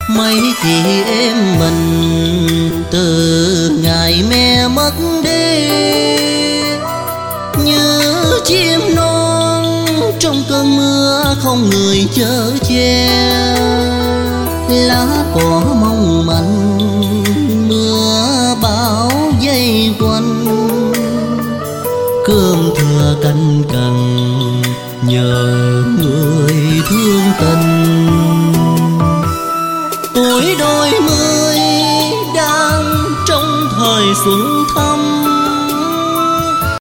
Mấy chị em mình từ ngày mẹ mất đi, như chim non trong cơn mưa không người chở che. Lá cỏ mong manh mưa bão dây quanh, cơm thừa canh cằn nhờ người thương tình. Tuổi đôi mươi đang trong thời xuân